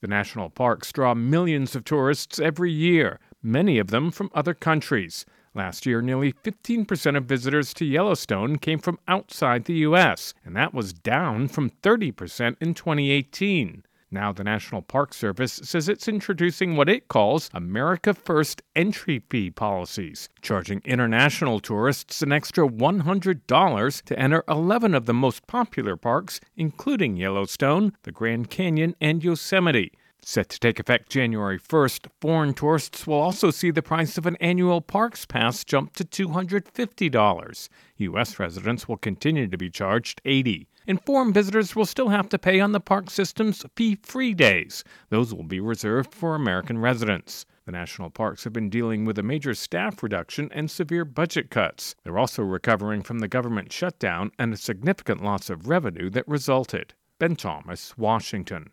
The national parks draw millions of tourists every year, many of them from other countries. Last year, nearly 15% of visitors to Yellowstone came from outside the U.S., and that was down from 30% in 2018. Now the National Park Service says it's introducing what it calls America First entry fee policies, charging international tourists an extra $100 to enter 11 of the most popular parks, including Yellowstone, the Grand Canyon, and Yosemite. Set to take effect January 1st, foreign tourists will also see the price of an annual parks pass jump to $250. U.S. residents will continue to be charged $80. And foreign visitors will still have to pay on the park system's fee-free days. Those will be reserved for American residents. The national parks have been dealing with a major staff reduction and severe budget cuts. They're also recovering from the government shutdown and a significant loss of revenue that resulted. Ben Thomas, Washington.